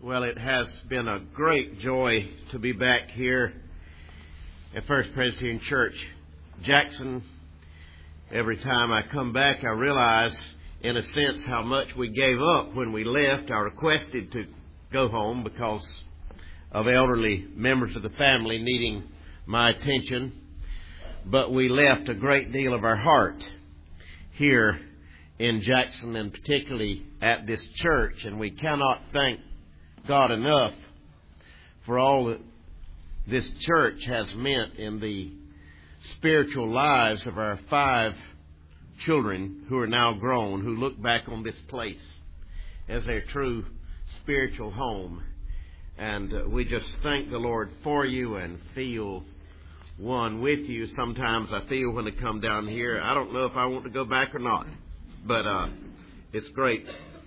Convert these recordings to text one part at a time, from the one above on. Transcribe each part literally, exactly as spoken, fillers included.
Well, it has been a great joy to be back here at First Presbyterian Church, Jackson. Every time I come back, I realize, in a sense, how much we gave up when we left. I requested to go home because of elderly members of the family needing my attention. But we left a great deal of our heart here in Jackson, and particularly at this church. And we cannot thank God enough for all that this church has meant in the spiritual lives of our five children who are now grown, who look back on this place as their true spiritual home. And uh, we just thank the Lord for you and feel one with you. Sometimes I feel when I come down here, I don't know if I want to go back or not. But uh, it's great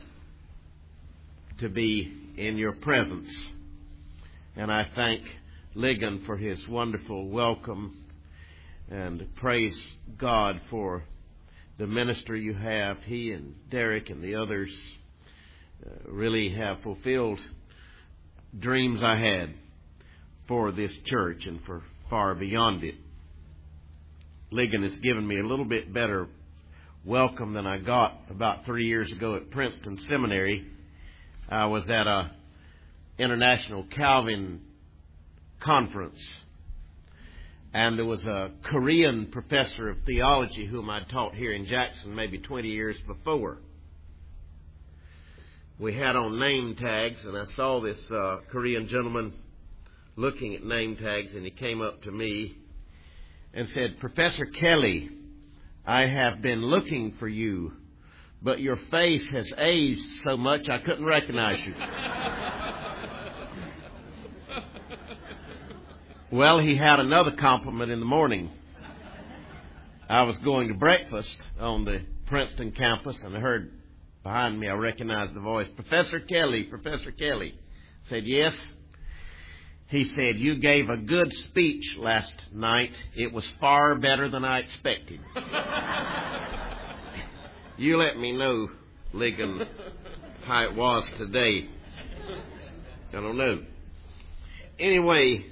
to be in your presence. And I thank Ligon for his wonderful welcome, and praise God for the ministry you have. He and Derek and the others uh, really have fulfilled dreams I had for this church and for far beyond it. Ligon has given me a little bit better welcome than I got about three years ago at Princeton Seminary. I was at a International Calvin conference, and there was a Korean professor of theology whom I'd taught here in Jackson maybe twenty years before. We had on name tags, and I saw this uh, Korean gentleman looking at name tags, and he came up to me and said, "Professor Kelly, I have been looking for you, but your face has aged so much I couldn't recognize you." Well, he had another compliment in the morning. I was going to breakfast on the Princeton campus, and I heard behind me, I recognized the voice, "Professor Kelly, Professor Kelly." I said, "Yes." He said, "You gave a good speech last night. It was far better than I expected." You let me know, Ligon, how it was today. I don't know. Anyway,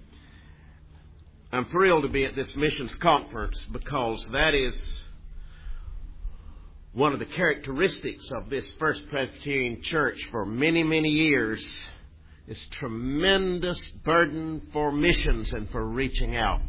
I'm thrilled to be at this missions conference because that is one of the characteristics of this First Presbyterian Church for many, many years. This tremendous burden for missions and for reaching out.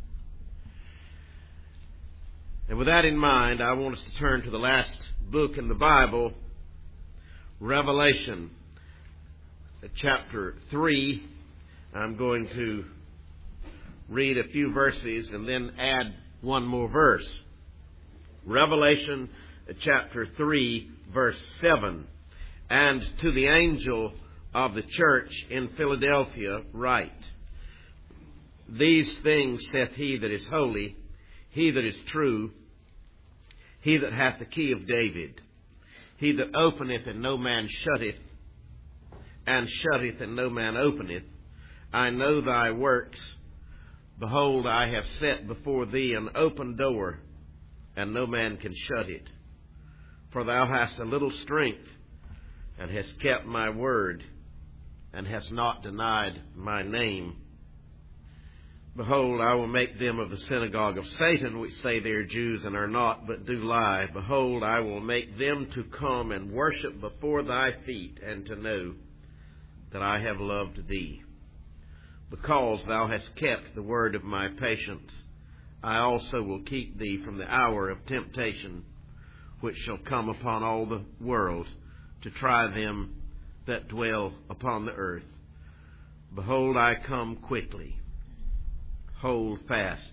And with that in mind, I want us to turn to the last book in the Bible, Revelation, chapter three. I'm going to read a few verses and then add one more verse. Revelation chapter three, verse seven. "And to the angel of the church in Philadelphia write, These things saith he that is holy, he that is true, he that hath the key of David, he that openeth and no man shutteth, and shutteth and no man openeth. I know thy works. Behold, I have set before thee an open door, and no man can shut it. For thou hast a little strength, and hast kept my word, and hast not denied my name. Behold, I will make them of the synagogue of Satan, which say they are Jews and are not, but do lie. Behold, I will make them to come and worship before thy feet, and to know that I have loved thee. Because thou hast kept the word of my patience, I also will keep thee from the hour of temptation, which shall come upon all the world, to try them that dwell upon the earth. Behold, I come quickly. Hold fast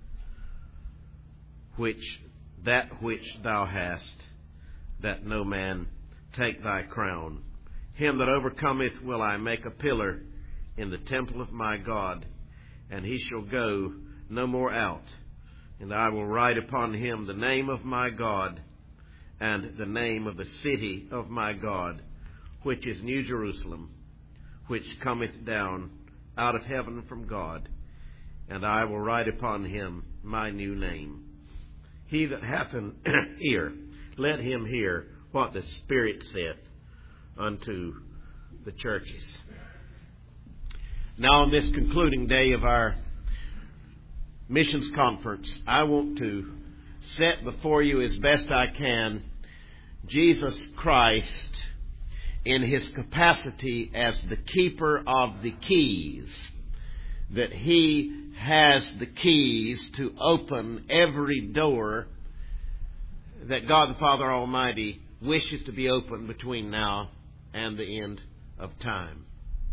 which that which thou hast, that no man take thy crown. Him that overcometh will I make a pillar in the temple of my God, and he shall go no more out. And I will write upon him the name of my God, and the name of the city of my God, which is New Jerusalem, which cometh down out of heaven from God. And I will write upon him my new name. He that hath an ear, let him hear what the Spirit saith unto the churches. Now, on this concluding day of our missions conference, I want to set before you as best I can Jesus Christ in His capacity as the keeper of the keys, that He has the keys to open every door that God the Father Almighty wishes to be opened between now and the end of time.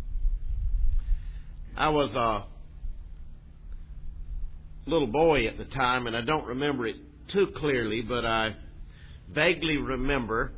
I was a little boy at the time, and I don't remember it too clearly, but I vaguely remember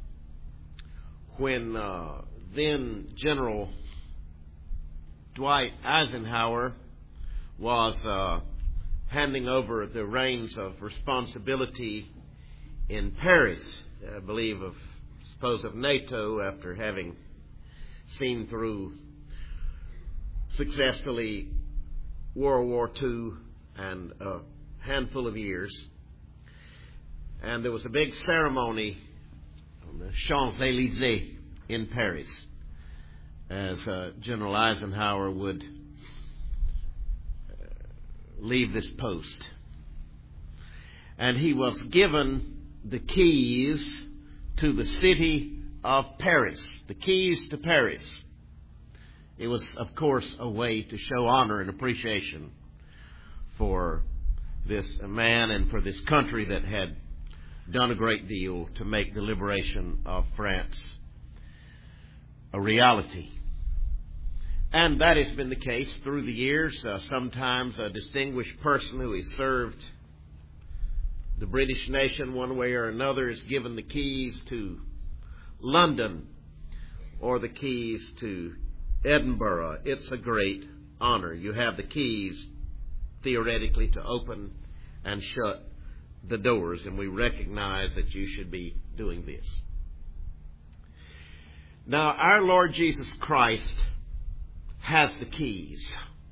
when uh, then General Dwight Eisenhower was uh, handing over the reins of responsibility in Paris, I believe, of suppose of NATO, after having seen through successfully World War Two and a handful of years. And there was a big ceremony on the Champs-Élysées in Paris as uh, General Eisenhower would uh, leave this post. And he was given the keys to the city of Paris, the keys to Paris. It was, of course, a way to show honor and appreciation for this man and for this country that had done a great deal to make the liberation of France a reality. And that has been the case through the years. Uh, sometimes a distinguished person who has served the British nation one way or another is given the keys to London or the keys to Edinburgh. It's a great honor. You have the keys, theoretically, to open and shut the doors, and we recognize that you should be doing this. Now, our Lord Jesus Christ has the keys.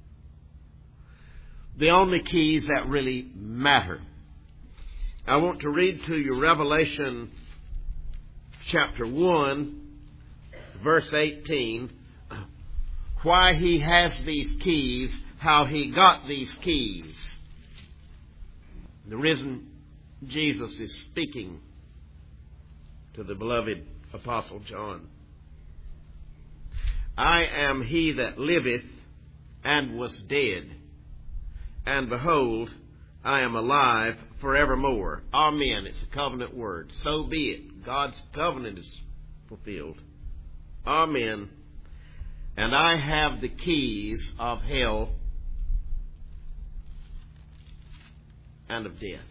The only keys that really matter. I want to read to you Revelation chapter one, verse eighteen. Why He has these keys, how He got these keys. The risen Jesus is speaking to the beloved Apostle John. I am He that liveth and was dead, and behold, I am alive forevermore. Amen. It's a covenant word. So be it. God's covenant is fulfilled. Amen. And I have the keys of hell and of death.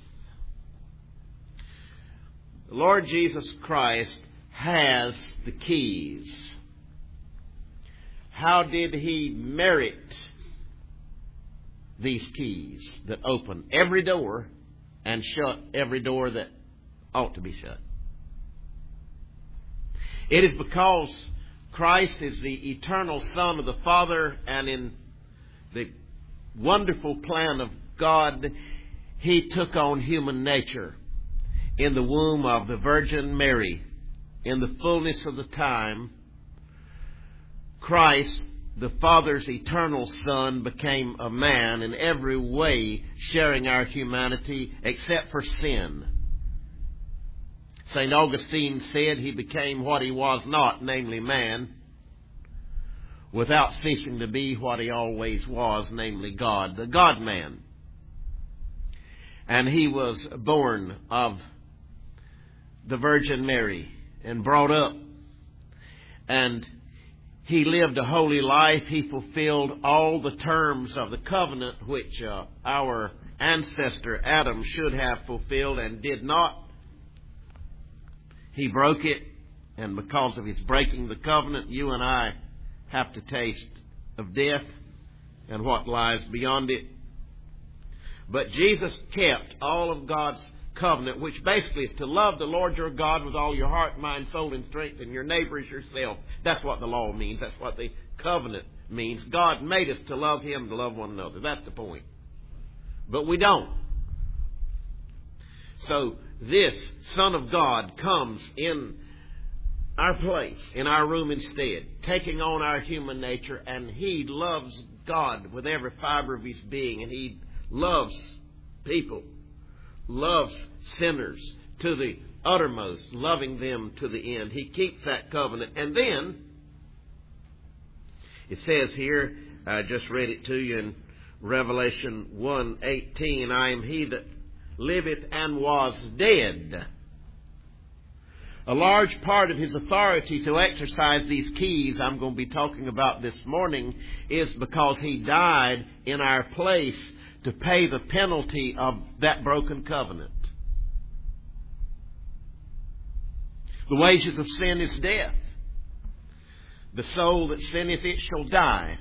The Lord Jesus Christ has the keys. How did He merit these keys that open every door and shut every door that ought to be shut? It is because Christ is the eternal Son of the Father, and in the wonderful plan of God, He took on human nature in the womb of the Virgin Mary. In the fullness of the time, Christ, the Father's eternal Son, became a man in every way, sharing our humanity except for sin. Saint Augustine said He became what He was not, namely man, without ceasing to be what He always was, namely God, the God-man. And He was born of the Virgin Mary and brought up. And He lived a holy life. He fulfilled all the terms of the covenant which uh, our ancestor Adam should have fulfilled and did not. He broke it, and because of His breaking the covenant, you and I have to taste of death and what lies beyond it. But Jesus kept all of God's covenant, which basically is to love the Lord your God with all your heart, mind, soul, and strength, and your neighbor as yourself. That's what the law means. That's what the covenant means. God made us to love Him, to love one another. That's the point. But we don't. So this Son of God comes in our place in our room instead, taking on our human nature, and He loves God with every fiber of His being, and He loves people, loves sinners to the uttermost, loving them to the end. He keeps that covenant. And then, it says here, I just read it to you in Revelation one eighteen, I am He that liveth and was dead. A large part of His authority to exercise these keys I'm going to be talking about this morning is because He died in our place to pay the penalty of that broken covenant. The wages of sin is death. The soul that sinneth, it shall die.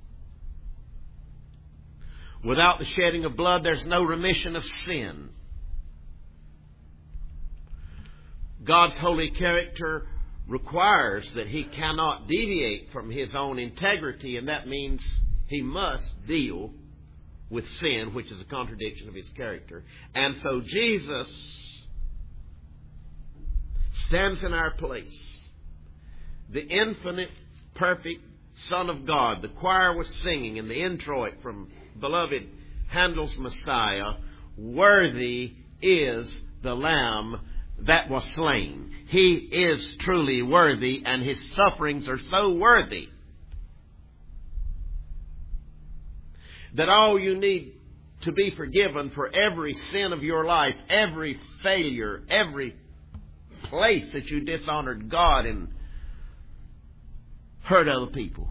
Without the shedding of blood, there's no remission of sin. God's holy character requires that He cannot deviate from His own integrity, and that means He must deal with sin, which is a contradiction of His character. And so Jesus stands in our place. The infinite, perfect Son of God. The choir was singing in the introit from beloved Handel's Messiah, worthy is the Lamb that was slain. He is truly worthy, and His sufferings are so worthy that all you need to be forgiven for every sin of your life, every failure, every place that you dishonored God and hurt other people.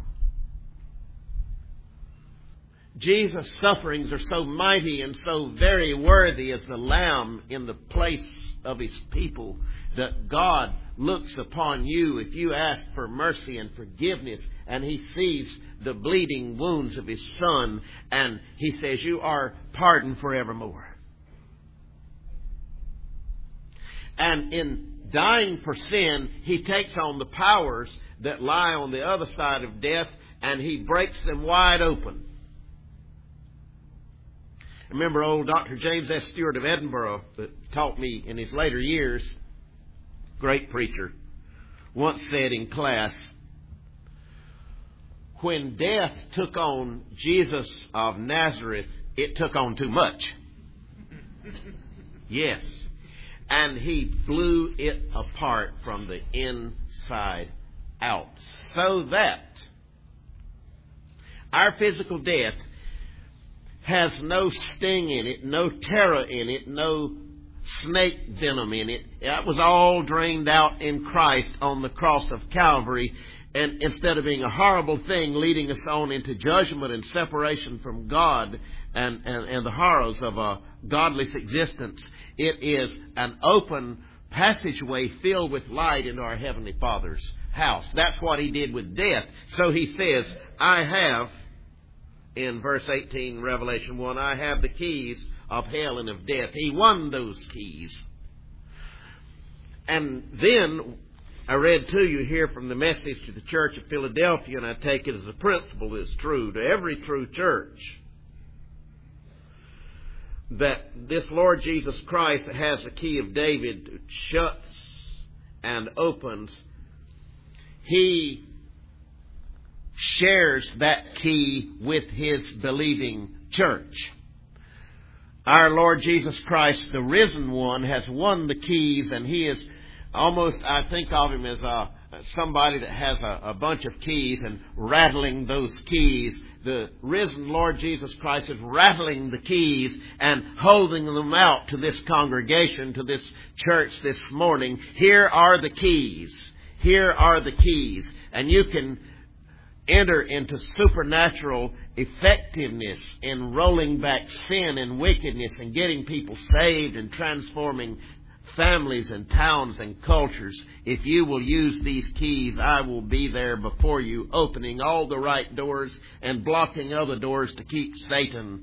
Jesus' sufferings are so mighty and so very worthy as the Lamb in the place of His people that God looks upon you if you ask for mercy and forgiveness, and He sees the bleeding wounds of His Son, and He says, you are pardoned forevermore. And in dying for sin, He takes on the powers that lie on the other side of death, and He breaks them wide open. I remember old Doctor James S. Stewart of Edinburgh that taught me in his later years, great preacher, once said in class, when death took on Jesus of Nazareth, it took on too much. Yes. And He blew it apart from the inside out. So that our physical death has no sting in it, no terror in it, no snake venom in it. That was all drained out in Christ on the cross of Calvary. And instead of being a horrible thing leading us on into judgment and separation from God and, and, and the horrors of a godless existence, it is an open passageway filled with light into our Heavenly Father's house. That's what He did with death. So He says, I have, in verse eighteen, Revelation one, I have the keys of hell and of death. He won those keys. And then I read to you here from the message to the church of Philadelphia, and I take it as a principle that's true to every true church, that this Lord Jesus Christ has the key of David that shuts and opens. He shares that key with His believing church. Our Lord Jesus Christ, the risen one, has won the keys, and He is almost, I think of Him as a, somebody that has a, a bunch of keys and rattling those keys. The risen Lord Jesus Christ is rattling the keys and holding them out to this congregation, to this church this morning. Here are the keys. Here are the keys. And you can enter into supernatural effectiveness in rolling back sin and wickedness and getting people saved and transforming families and towns and cultures. If you will use these keys, I will be there before you, opening all the right doors and blocking other doors to keep Satan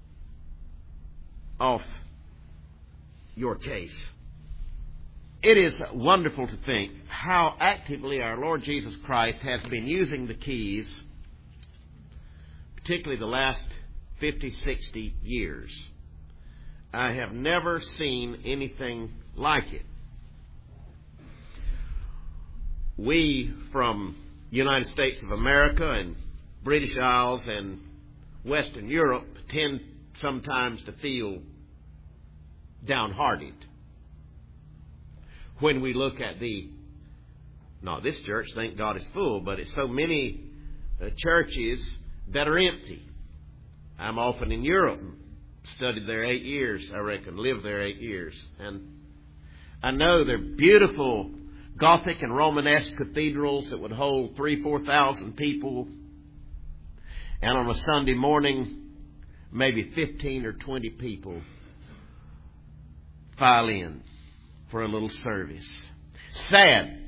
off your case. It is wonderful to think how actively our Lord Jesus Christ has been using the keys, particularly the last fifty, sixty years. I have never seen anything like it. we from United States of America and British Isles and Western Europe tend sometimes to feel downhearted when we look at the, not this church, thank God is full, but it's so many uh, churches that are empty. I'm often in Europe, studied there eight years, I reckon, lived there eight years. And I know they're beautiful Gothic and Romanesque cathedrals that would hold three, four thousand people. And on a Sunday morning, maybe fifteen or twenty people file in for a little service. Sad.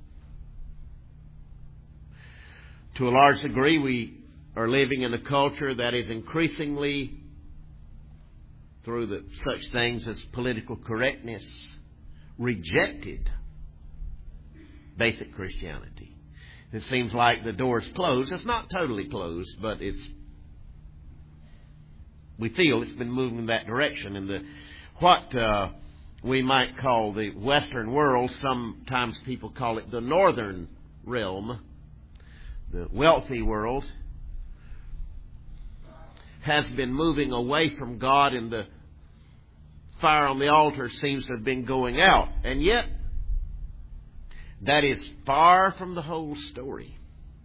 To a large degree, we are living in a culture that is increasingly, through the, such things as political correctness, rejected basic Christianity. It seems like the door's closed. It's not totally closed, but it's, we feel it's been moving in that direction. And the what uh, we might call the Western world, sometimes people call it the Northern realm, the wealthy world, has been moving away from God, and the fire on the altar seems to have been going out. And yet, that is far from the whole story.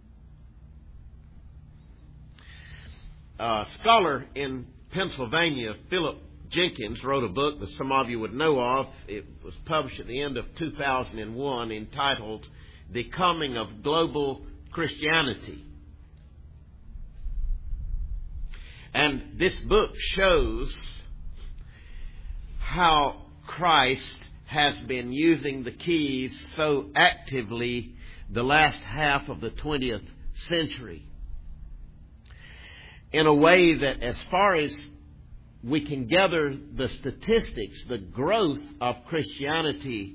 A scholar in Pennsylvania, Philip Jenkins, wrote a book that some of you would know of. It was published at the end of two thousand one, entitled The Coming of Global Christianity. And this book shows how Christ has been using the keys so actively the last half of the twentieth century, in a way that, as far as we can gather the statistics, the growth of Christianity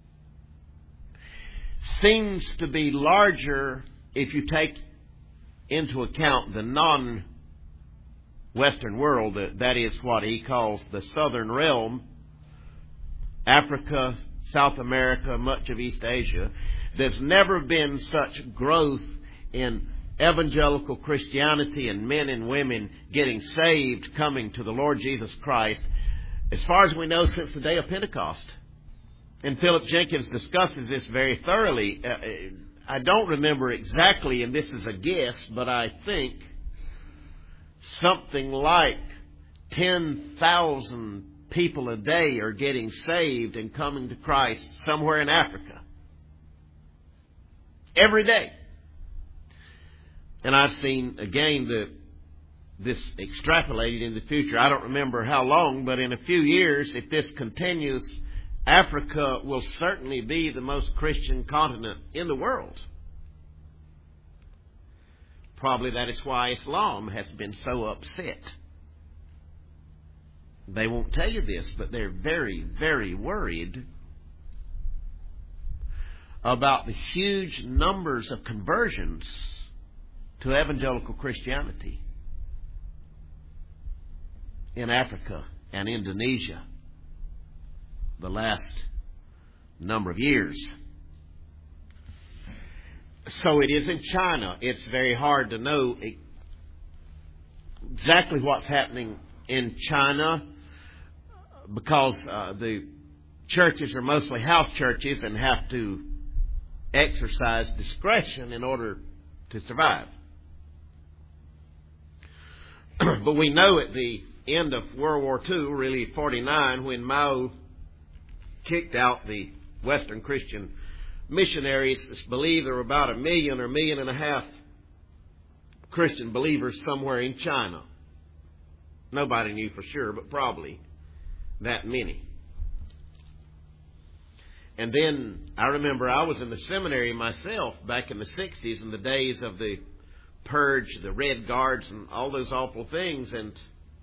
seems to be larger if you take into account the non-Western world, that is what he calls the Southern realm, Africa, South America, much of East Asia. There's never been such growth in evangelical Christianity and men and women getting saved, coming to the Lord Jesus Christ, as far as we know, since the day of Pentecost. And Philip Jenkins discusses this very thoroughly. Uh, I don't remember exactly, and this is a guess, but I think something like ten thousand people a day are getting saved and coming to Christ somewhere in Africa. Every day. And I've seen, again, the, this extrapolated in the future. I don't remember how long, but in a few years, if this continues, Africa will certainly be the most Christian continent in the world. Probably that is why Islam has been so upset. They won't tell you this, but they're very, very worried about the huge numbers of conversions to evangelical Christianity in Africa and Indonesia the last number of years. So it is in China. It's very hard to know exactly what's happening in China, because uh, the churches are mostly house churches and have to exercise discretion in order to survive. But we know at the end of World War Two, really forty-nine, when Mao kicked out the Western Christian missionaries, it's believed there were about a million or a million and a half Christian believers somewhere in China. Nobody knew for sure, but probably that many. And then I remember I was in the seminary myself back in the sixties, in the days of the purge, the Red Guards, and all those awful things. And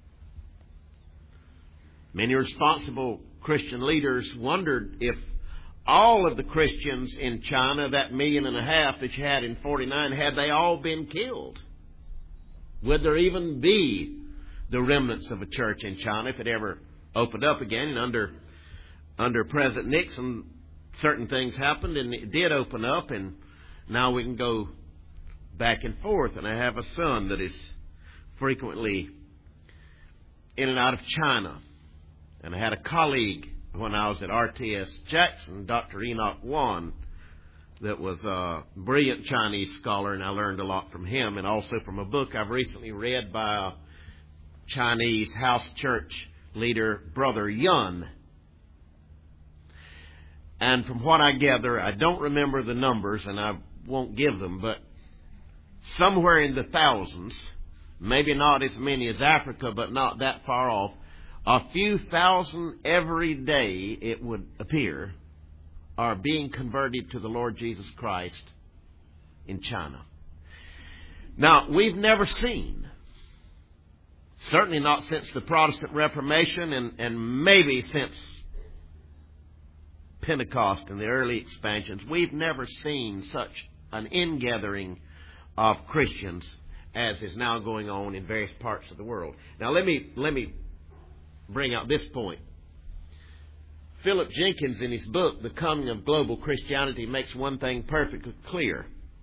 many responsible Christian leaders wondered if all of the Christians in China, that million and a half that you had in forty-nine, had they all been killed? Would there even be the remnants of a church in China if it ever opened up again? And under under President Nixon, certain things happened, and it did open up, and now we can go back and forth. And I have a son that is frequently in and out of China. And I had a colleague when I was at R T S Jackson, Doctor Enoch Wan, that was a brilliant Chinese scholar, and I learned a lot from him, and also from a book I've recently read by a Chinese house church leader, Brother Yun. And from what I gather, I don't remember the numbers, and I won't give them, but somewhere in the thousands, maybe not as many as Africa, but not that far off, a few thousand every day, it would appear, are being converted to the Lord Jesus Christ in China. Now, we've never seen, certainly not since the Protestant Reformation, and, and maybe since Pentecost and the early expansions, we've never seen such an ingathering of Christians as is now going on in various parts of the world. Now, let me let me bring out this point. Philip Jenkins, in his book, The Coming of Global Christianity, makes one thing perfectly clear.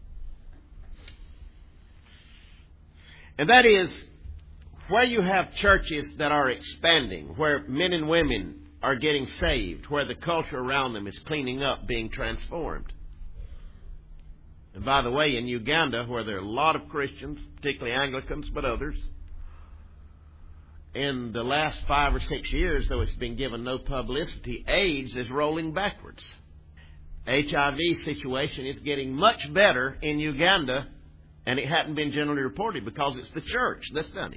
And that is, where you have churches that are expanding, where men and women are getting saved, where the culture around them is cleaning up, being transformed. And by the way, in Uganda, where there are a lot of Christians, particularly Anglicans, but others, in the last five or six years, though it's been given no publicity, AIDS is rolling backwards. H I V situation is getting much better in Uganda, and it hadn't been generally reported because it's the church that's done it.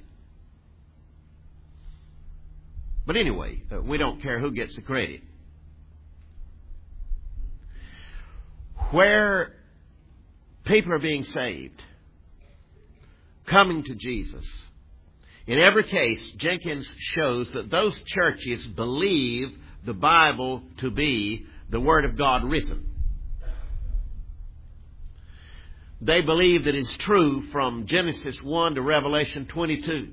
But anyway, uh, we don't care who gets the credit. Where people are being saved, coming to Jesus, in every case, Jenkins shows that those churches believe the Bible to be the Word of God written. They believe that it's true from Genesis one to Revelation twenty-two.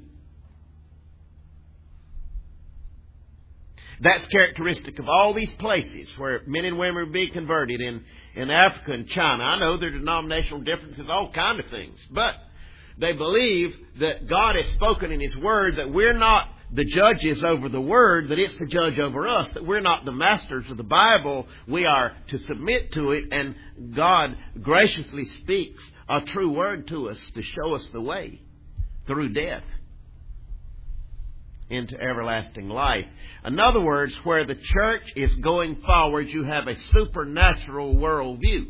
That's characteristic of all these places where men and women are being converted in, in Africa and China. I know there are denominational differences, all kinds of things, but they believe that God has spoken in His Word, that we're not the judges over the Word, that it's the judge over us, that we're not the masters of the Bible. We are to submit to it, and God graciously speaks a true word to us to show us the way through death into everlasting life. In other words, where the church is going forward, you have a supernatural worldview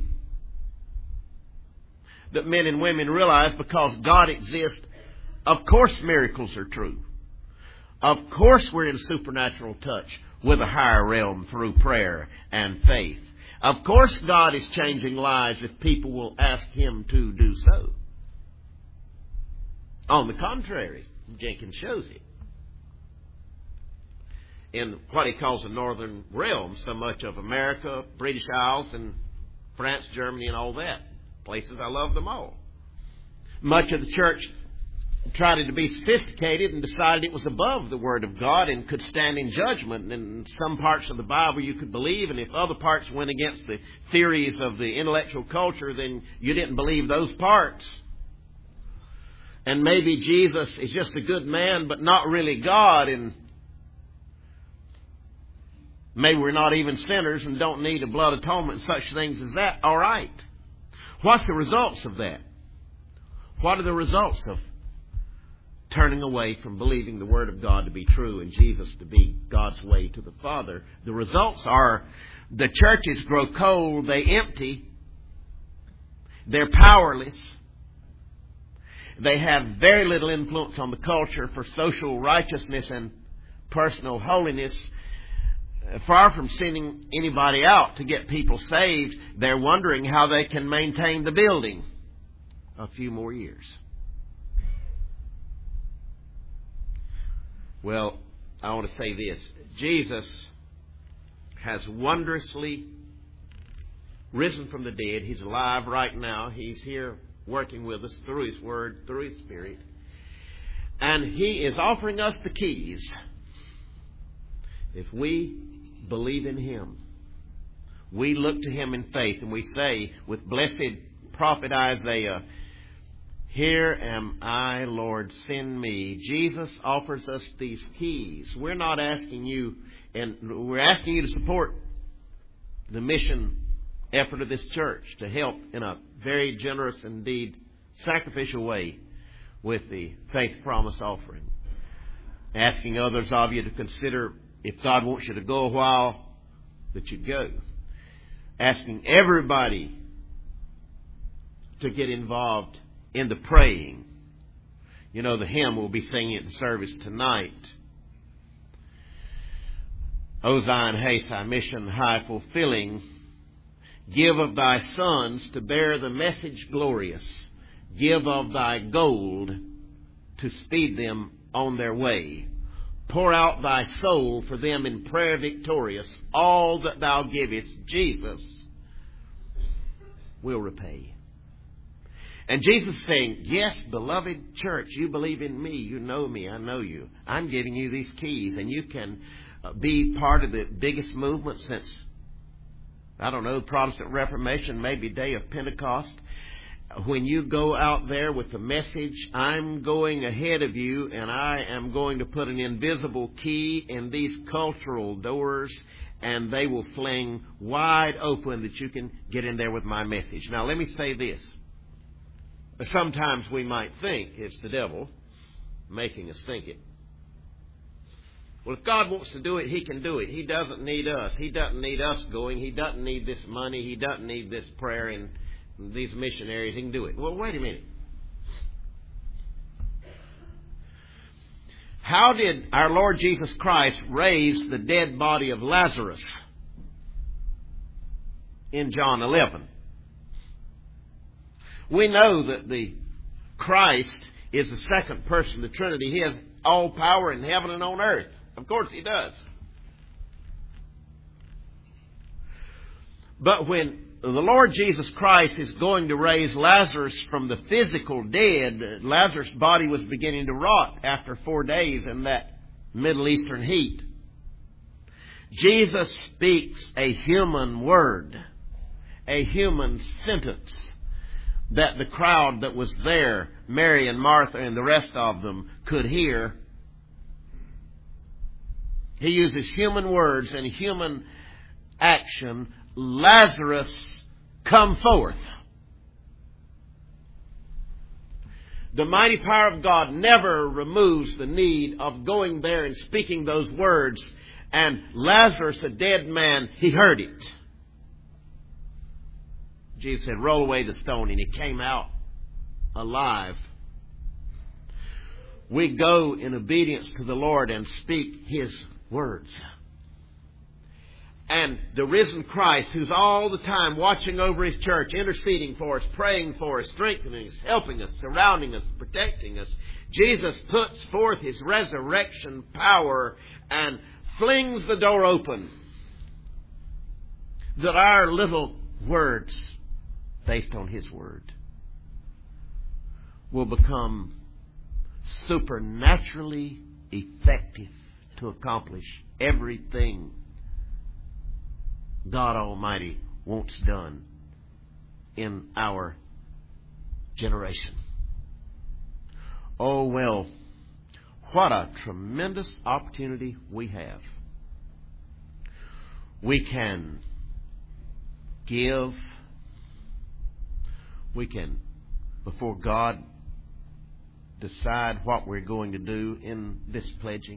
that men and women realize because God exists. Of course miracles are true. Of course we're in supernatural touch with a higher realm through prayer and faith. Of course God is changing lives if people will ask Him to do so. On the contrary, Jenkins shows it. In what he calls the northern realm, so much of America, British Isles, and France, Germany, and all that. Places I love them all. Much of the church tried to be sophisticated and decided it was above the Word of God and could stand in judgment. And some parts of the Bible you could believe, and if other parts went against the theories of the intellectual culture, then you didn't believe those parts. And maybe Jesus is just a good man, but not really God, and maybe we're not even sinners and don't need a blood atonement and such things as that. All right. What's the results of that? What are the results of turning away from believing the Word of God to be true and Jesus to be God's way to the Father? The results are the churches grow cold, they empty, they're powerless, they have very little influence on the culture for social righteousness and personal holiness. Far from sending anybody out to get people saved, they're wondering how they can maintain the building a few more years. Well, I want to say this. Jesus has wondrously risen from the dead. He's alive right now. He's here working with us through His Word, through His Spirit. And He is offering us the keys. If we believe in Him, we look to Him in faith and we say with blessed prophet Isaiah, "Here am I, Lord, send me." Jesus offers us these keys. We're not asking you, and we're asking you to support the mission effort of this church to help in a very generous, indeed sacrificial way with the faith promise offering. Asking others of you to consider, if God wants you to go a while, that you go. Asking everybody to get involved in the praying. You know, the hymn we'll be singing at the service tonight. O Zion, haste thy mission high fulfilling. Give of thy sons to bear the message glorious. Give of thy gold to speed them on their way. Pour out thy soul for them in prayer victorious. All that thou givest, Jesus will repay. And Jesus is saying, yes, beloved church, you believe in me, you know me, I know you. I'm giving you these keys, and you can be part of the biggest movement since, I don't know, Protestant Reformation, maybe day of Pentecost. When you go out there with the message, I'm going ahead of you, and I am going to put an invisible key in these cultural doors, and they will fling wide open that you can get in there with my message. Now, let me say this. Sometimes we might think it's the devil making us think it. Well, if God wants to do it, He can do it. He doesn't need us. He doesn't need us going. He doesn't need this money. He doesn't need this prayer and these missionaries. He can do it. Well, wait a minute. How did our Lord Jesus Christ raise the dead body of Lazarus in John eleven? We know that the Christ is the second person of the Trinity. He has all power in heaven and on earth. Of course He does. But when the Lord Jesus Christ is going to raise Lazarus from the physical dead, Lazarus' body was beginning to rot after four days in that Middle Eastern heat. Jesus speaks a human word, a human sentence that the crowd that was there, Mary and Martha and the rest of them, could hear. He uses human words and human action. Lazarus, come forth. The mighty power of God never removes the need of going there and speaking those words. And Lazarus, a dead man, he heard it. Jesus said, roll away the stone, and he came out alive. We go in obedience to the Lord and speak His words. And the risen Christ, who's all the time watching over His church, interceding for us, praying for us, strengthening us, helping us, surrounding us, protecting us, Jesus puts forth His resurrection power and flings the door open that our little words, based on His word, will become supernaturally effective to accomplish everything God Almighty wants done in our generation. Oh, well, what a tremendous opportunity we have. We can give. We can, before God, decide what we're going to do in this pledging.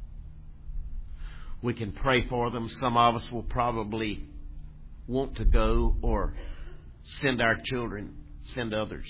We can pray for them. Some of us will probably want to go or send our children, send others.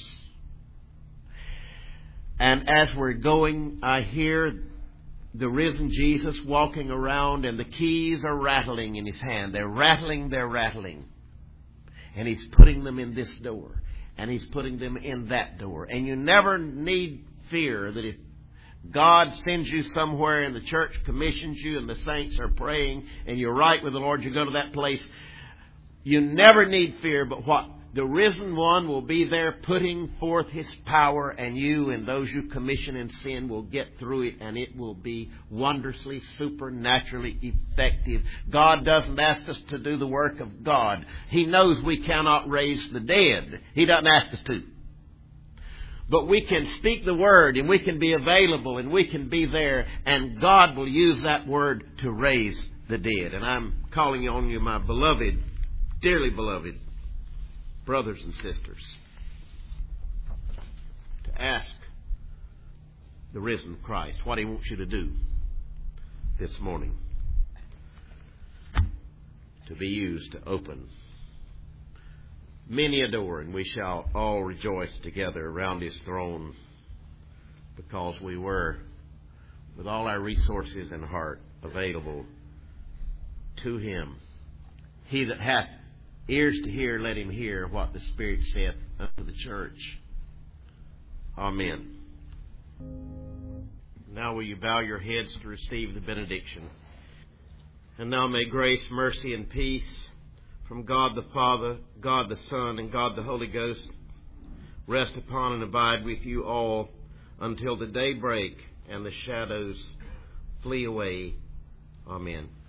And as we're going, I hear the risen Jesus walking around, and the keys are rattling in His hand. They're rattling, they're rattling. And He's putting them in this door. And He's putting them in that door. And you never need fear that if God sends you somewhere and the church commissions you and the saints are praying and you're right with the Lord, you go to that place, you never need fear but what The risen one will be there putting forth His power, and you and those you commission in sin will get through it, and it will be wondrously, supernaturally effective. God doesn't ask us to do the work of God. He knows we cannot raise the dead. He doesn't ask us to. But we can speak the Word, and we can be available, and we can be there, and God will use that Word to raise the dead. And I'm calling on you, my beloved, dearly beloved brothers and sisters, to ask the risen Christ what He wants you to do this morning to be used to open many a door, and we shall all rejoice together around His throne, because we were, with all our resources and heart, available to Him. He that hath ears to hear, let him hear what the Spirit saith unto the church. Amen. Now will you bow your heads to receive the benediction. And now may grace, mercy, and peace from God the Father, God the Son, and God the Holy Ghost rest upon and abide with you all until the day break and the shadows flee away. Amen.